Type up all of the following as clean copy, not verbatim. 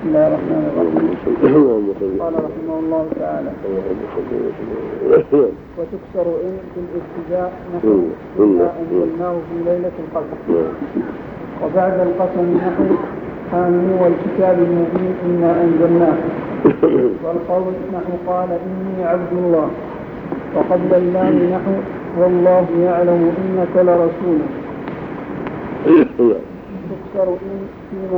بسم الله الرحمن الرحيم. قال رحمه الله تعالى: وتكسر إن في الابتداء نحو إنا أنزلناه في ليلة القدر. وبعد القسم نحو حامين والكتاب المبين إنا أنزلناه. والقول نحو قال إني عبد الله. وقبل اللام نحو والله يعلم إنك لرسوله. تكسر إن في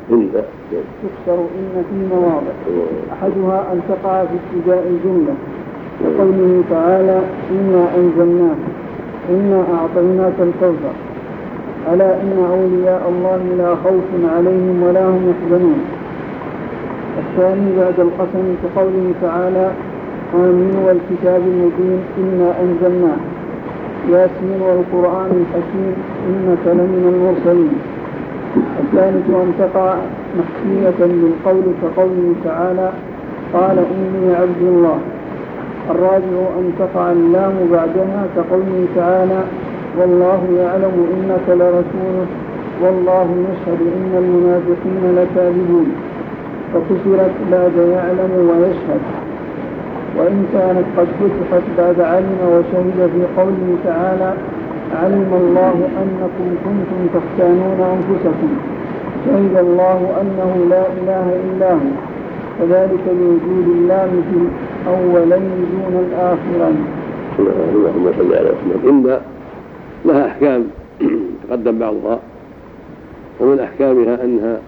مواضع أحدها أن تقع في ابتداء الجملة كقوله تعالى إنا أنزلناه إنا أعطيناك الكوثر ألا إن أولياء الله لا خوف عليهم ولا هم يحزنون. الثاني بعد القسم كقوله تعالى آمين والكتاب المبين إنا أنزلناه ياسين والقرآن الحكيم إنك لمن المرسلين. الثالث أن تقع محكية بالقول كقوله تعالى قال إني عبد الله. الرابع أن تقع اللام بعدها كقوله تعالى والله يعلم إنك لرسوله والله يشهد إن المنافقين لكاذبون فكسرت بعد يعلم ويشهد. وإن كانت قد فتحت بعد علم وشهد في قوله تعالى علم الله أنكم كنتم تختانون أنفسكم شهد الله أنه لا إله إلا هو وذلك بوجود اللام في الأولين دون الآخرين. اللهم صل على محمد. إن لها أحكام تقدم بعضها، ومن أحكامها أنها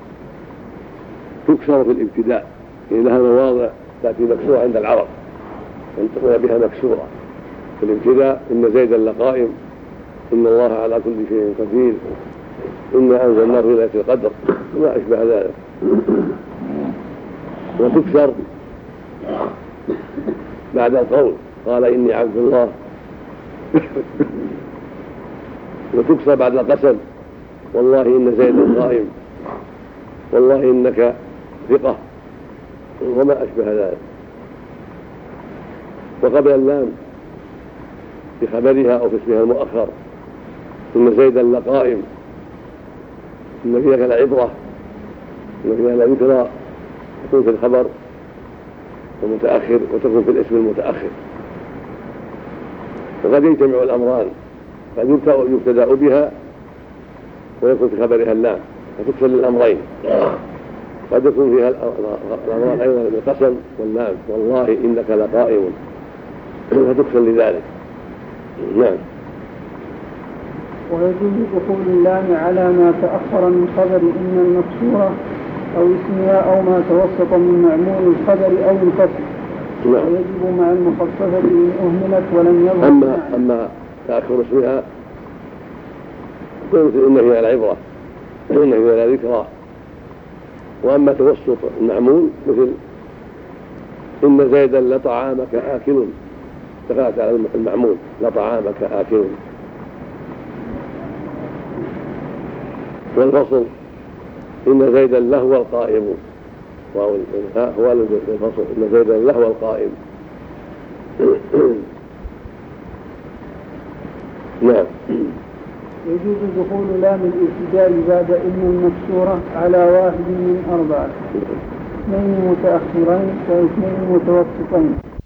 تكسر في الابتداء، يعني لها مواضع تأتي مكسورة عند العرب ينطقون بها مكسورة في الابتداء إن زيدا لقائم إن الله على كل شيء قدير إنا أنزلناه في ليلة القدر وما أشبه ذلك. وتكسر بعد القول قال إني عبد الله. وتكسر بعد القسم والله إن زيدا قائم والله إنك ثقة وما أشبه ذلك. وقبل اللام في خبرها أو في اسمها المؤخر إن زيدا لقائم إن فيها لعبرة إن فيها لذكرى تكون في الخبر المتأخر وتكون في الاسم المتأخر. وقد يجتمع الأمران، قد يبتدأ بها ويكون في خبرها اللام فتكسر للأمرين. قد يكون فيها الأمران أيضا بالقسم واللام والله إنك لقائم فتكسر لذلك. نعم. ويجوز دخول اللام على ما تأخر من خبر إن المكسورة أو اسمها أو ما توسط من معمول الخبر أو الفصل. ويجب مع المخففة إن أهملت ولم يظهر. أما تأخر اسمها إن فيها العبرة إن فيها ذكرى. وأما توسط المعمول مثل إن زيدا لطعامك آكل دخلت على المعمول لطعامك آكل. والفصل إن زيدا لهو القائم هو الفصل إن زيدا لهو القائم. نعم. يجوز دخول لام الابتداء بعد إن المكسورة على واحد من أربعة، اثنين متأخرين واثنين متوسطين.